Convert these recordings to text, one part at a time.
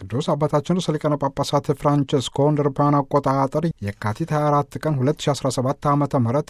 ቅዱስ አባታችን ርዕሰ ሊቃነ ጳጳሳት ፍራንቸስኮ እንደ አውሮፓውያን አቆጣጠር የካቲት 24 ቀን 2017 ዓ.ም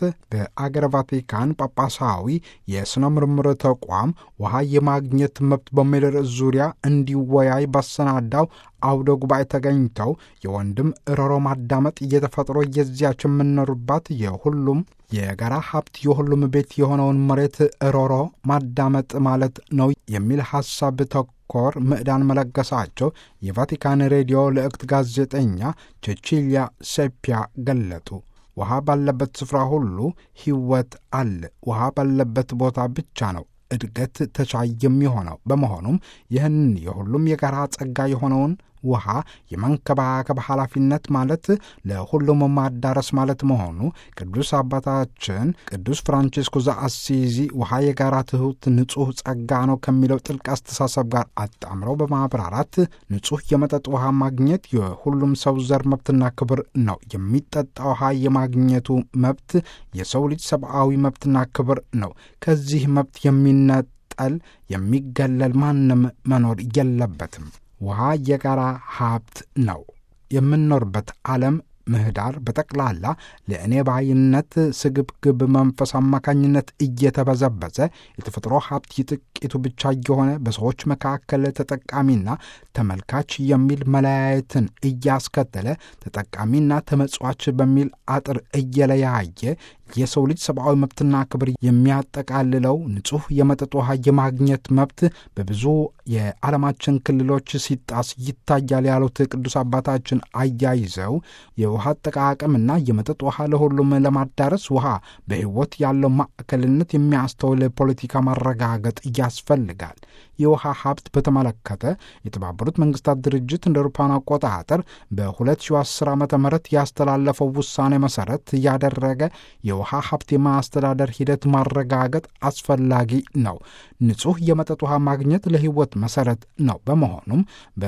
በአገረ ቫቲካን ጳጳሳዊ የሥነ ምርምር ተቋም ውሃ የማግኘት መብት በሚል ርዕስ ዙሪያ እንዲወያይ ባሰናዳው አውደ ጉባኤ ተገኝተው የወንድም እሮሮ ማዳመጥ እየተፈጥሮ የዚያች የምንኖርባት የሁሉም የጋራ ሀብት የሁሉም ቤት የሆነውን መሬት እሮሮ ማዳመጥ ማለት ነው የሚል ሐሳብ ተኮር ምዕዳን መለገሳቸው የቫቲካን ሬዲዮ ልዕክት ጋዜጠኛ ቼቺሊያ ሴፒያ ገለጡ። ውሃ ባለበት ስፍራ ሁሉ ሕይወት አለ። ውሃ ባለበት ቦታ ብቻ ነው እድገት ተቻይ የሚሆነው። በመሆኑም ይህን የሁሉም የጋራ ጸጋ የሆነውን ውሃ የመንከባከብ ኃላፊነት ማለት ለሁሉም ማዳረስ ማለት መሆኑ ቅዱስ አባታችን ቅዱስ ፍራንቺስኮ ዘአሲዚ ውሃ የጋራ ትሑት ንጹሕ ጸጋ ነው ከሚለው ጥልቅ አስተሳሰብ ጋር አጣምረው በማብራራት ንጹሕ የመጠጥ ውሃ ማግኘት የሁሉም ሰው ዘር መብትና ክብር ነው። የሚጠጣ ውሃ የማግኘቱ መብት የሰው ልጅ ሰብአዊ መብትና ክብር ነው። ከዚህ መብት የሚነጠል የሚገለል ማንም መኖር የለበትም። ውሃ የጋራ ሀብት ነው። የምንኖርበት ዓለም ምህዳር በጠቅላላ ለእኔ ባይነት ስግብግብ መንፈስ አማካኝነት እየተበዘበዘ የተፈጥሮ ሀብት የጥቂቱ ብቻ የሆነ በሰዎች መካከል ተጠቃሚና ተመልካች የሚል መለያየትን እያስከተለ ተጠቃሚና ተመጽዋች በሚል አጥር እየለያየ የሰው ልጅ ሰብአዊ መብትና ክብር የሚያጠቃልለው ንጹሕ የመጠጥ ውሃ የማግኘት መብት በብዙ የዓለማችን ክልሎች ሲጣስ ይታያል ያሉት ቅዱስ አባታችን አያይዘው የውሃ አጠቃቀምና የመጠጥ ውሃ ለሁሉም ለማዳረስ ውሃ በሕይወት ያለው ማዕከልነት የሚያስተውል ፖለቲካ ማረጋገጥ ያስፈልጋል። የውሃ ሀብት በተመለከተ የተባበሩት መንግስታት ድርጅት እንደ አውሮፓውያን አቆጣጠር በ2010 ዓ.ም ያስተላለፈው ውሳኔ መሰረት ያደረገ የውሃ ሀብት የማስተዳደር ሂደት ማረጋገጥ አስፈላጊ ነው። ንጹሕ የመጠጥ ውሃ ማግኘት ለሕይወት መሰረት ነው። በመሆኑም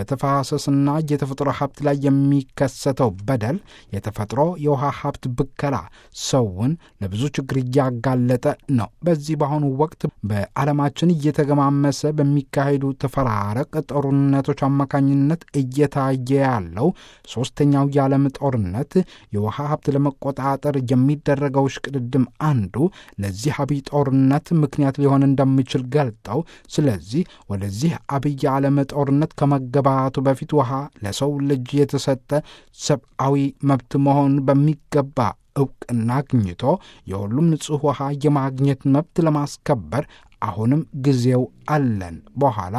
በተፋሰስና የተፈጥሮ ሀብት ላይ የሚከሰተው በደል የተፈጥሮ የውሃ ሀብት ብከላ ሰውን ለብዙ ችግር እያጋለጠ ነው። በዚህ በአሁኑ ወቅት በዓለማችን እየተገማመሰ በሚካሄዱ ተፈራረቅ ጦርነቶች አማካኝነት እየታየ ያለው ሦስተኛው የዓለም ጦርነት የውሃ ሀብት ለመቆጣጠር የሚደረገው ሽቅድድም አንዱ ለዚህ አብይ ጦርነት ምክንያት ሊሆን እንደሚችል ገልጠው፣ ስለዚህ ወደዚህ አብይ ዓለም ጦርነት ከመገባቱ በፊት ውሃ ለሰው ልጅ የተሰጠ ሰብአዊ መብት መሆኑን በሚገባ ዕውቅና አግኝቶ የሁሉም ንጹሕ ውሃ የማግኘት መብት ለማስከበር አሁንም ጊዜው አለን፣ በኋላ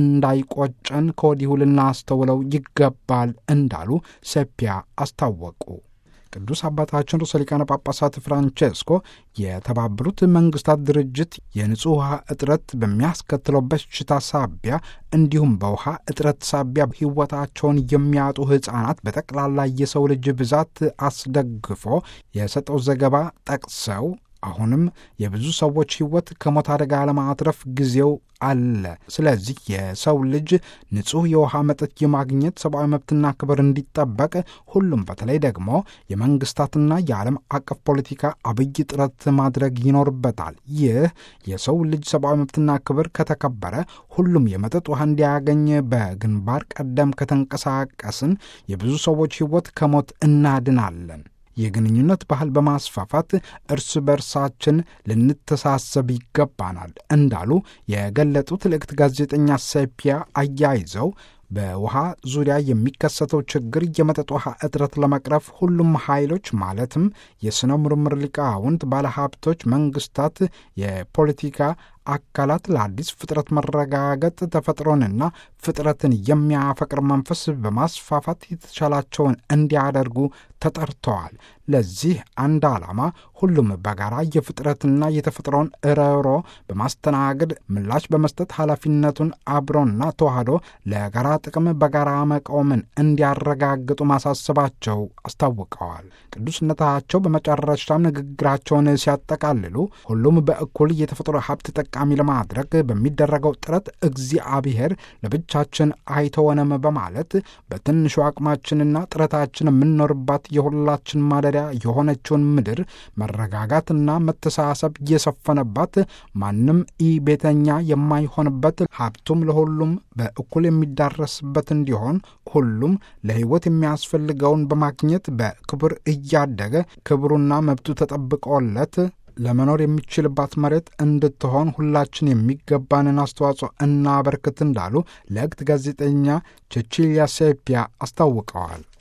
እንዳይቆጨን ከወዲሁ ልናስተውለው ይገባል እንዳሉ ሴፒያ አስታወቁ። ቅዱስ አባታችን ርዕሰ ሊቃነ ጳጳሳት ፍራንቸስኮ የተባበሩት መንግስታት ድርጅት የንጹሕ ውሃ እጥረት በሚያስከትለው በሽታ ሳቢያ እንዲሁም በውሃ እጥረት ሳቢያ ሕይወታቸውን የሚያጡ ሕፃናት በጠቅላላ የሰው ልጅ ብዛት አስደግፎ የሰጠው ዘገባ ጠቅሰው አሁንም የብዙ ሰዎች ሕይወት ከሞት አደጋ ለማትረፍ ጊዜው አለ። ስለዚህ የሰው ልጅ ንጹሕ የውሃ መጠጥ የማግኘት ሰብአዊ መብትና ክብር እንዲጠበቅ ሁሉም በተለይ ደግሞ የመንግስታትና የዓለም አቀፍ ፖለቲካ አብይ ጥረት ማድረግ ይኖርበታል። ይህ የሰው ልጅ ሰብአዊ መብትና ክብር ከተከበረ ሁሉም የመጠጥ ውሃ እንዲያገኝ በግንባር ቀደም ከተንቀሳቀስን የብዙ ሰዎች ሕይወት ከሞት እናድናለን። የግንኙነት ባህል በማስፋፋት እርስ በርሳችን ልንተሳሰብ ይገባናል እንዳሉ የገለጡት ልዕክት ጋዜጠኛ ሴፒያ አያይዘው በውሃ ዙሪያ የሚከሰተው ችግር የመጠጥ ውሃ እጥረት ለመቅረፍ ሁሉም ኃይሎች ማለትም የሥነ ምርምር ሊቃውንት፣ ባለሀብቶች፣ መንግስታት፣ የፖለቲካ አካላት ለአዲስ ፍጥረት መረጋገጥ ተፈጥሮንና ፍጥረትን የሚያፈቅር መንፈስ በማስፋፋት የተቻላቸውን እንዲያደርጉ ተጠርተዋል። ለዚህ አንድ ዓላማ ሁሉም በጋራ የፍጥረትና የተፈጥሮን እረሮ በማስተናገድ ምላሽ በመስጠት ኃላፊነቱን አብሮና ተዋህዶ ለጋራ ጥቅም በጋራ መቆምን እንዲያረጋግጡ ማሳሰባቸው አስታውቀዋል። ቅዱስነታቸው በመጨረሻም ንግግራቸውን ሲያጠቃልሉ ሁሉም በእኩል የተፈጥሮ ሀብት ጠቃሚ ለማድረግ በሚደረገው ጥረት እግዚአብሔር ለብቻችን አይተወንም በማለት በትንሹ አቅማችንና ጥረታችን የምንኖርባት የሁላችን ማደሪያ የሆነችውን ምድር መረጋጋትና መተሳሰብ የሰፈነባት፣ ማንም ቤተኛ የማይሆንበት፣ ሀብቱም ለሁሉም በእኩል የሚዳረስበት እንዲሆን ሁሉም ለሕይወት የሚያስፈልገውን በማግኘት በክብር እያደገ ክብሩና መብቱ ተጠብቆለት ለመኖር የሚችልባት መሬት እንድትሆን ሁላችን የሚገባንን አስተዋጽኦ እናበርክት እንዳሉ ለእግት ጋዜጠኛ ቼቺልያ ሴፒያ አስታውቀዋል።